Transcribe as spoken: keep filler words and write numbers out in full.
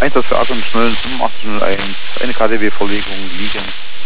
Einsatz für Akku und Schnellen fünfundachtzig null eins, eine K D W-Verlegung liegen.